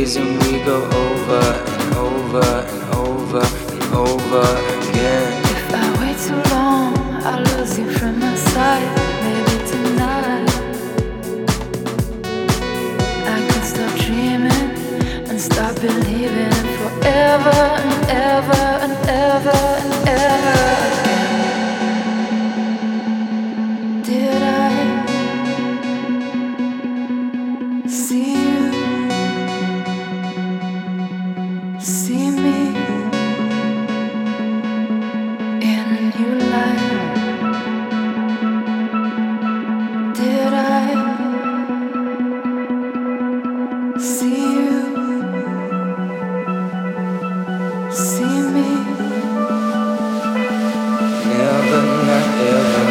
reason we go over and over and over and over again. If I wait too long, I'll lose you from my sight. Maybe tonight I can stop dreaming and start believing forever and ever and ever and ever again. Did I see you? See me in a new light? Did I see you? See me? Never, not ever.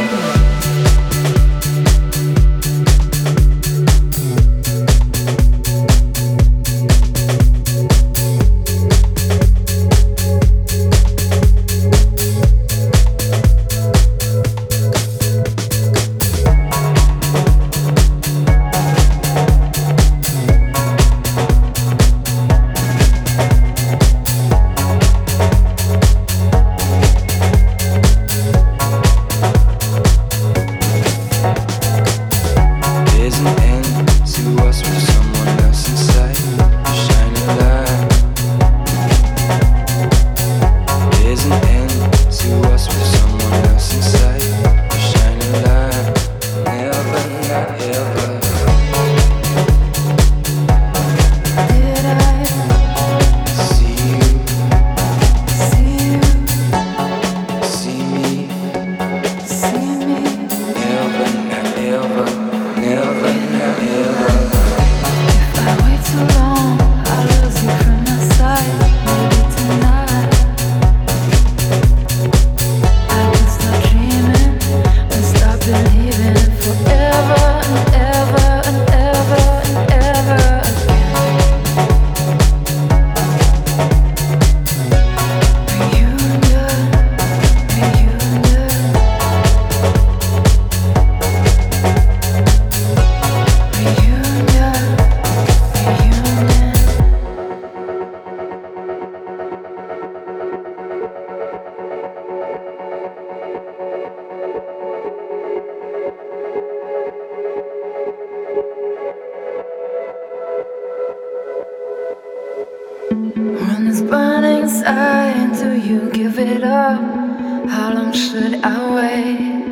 When it's burning inside, do you give it up? How long should I wait?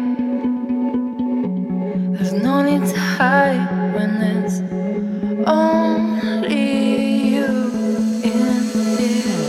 There's no need to hide when it's only you in here.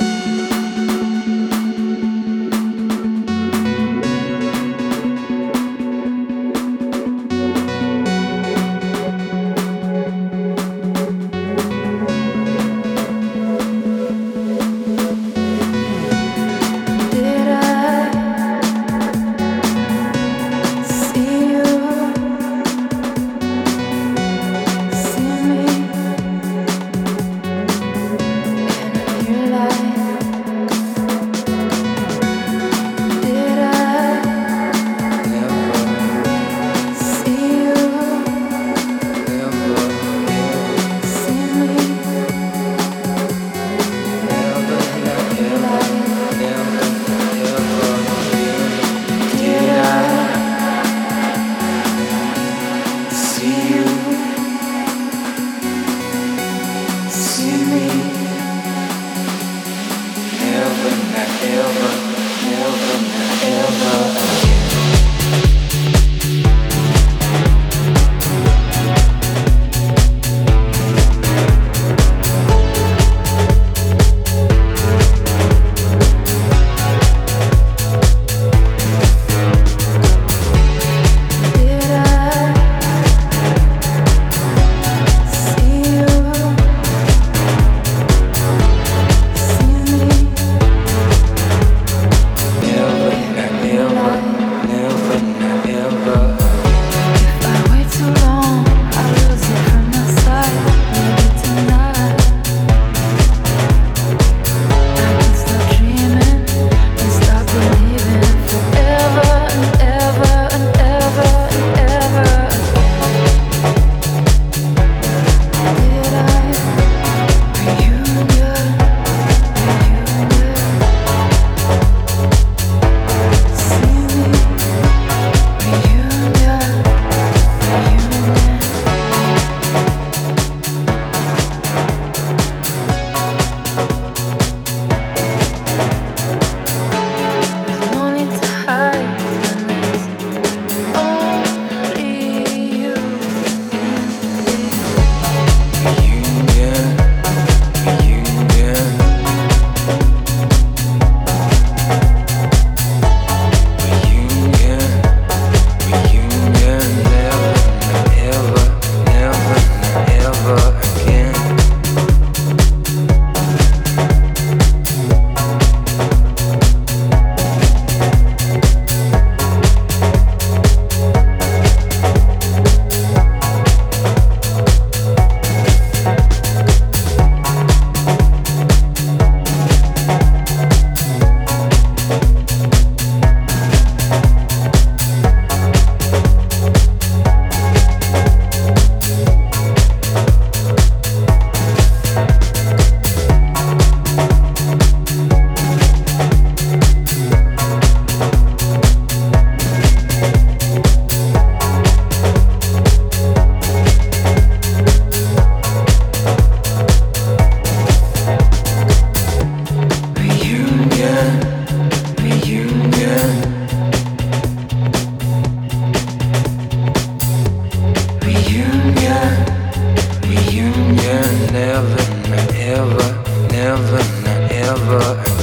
ever, not ever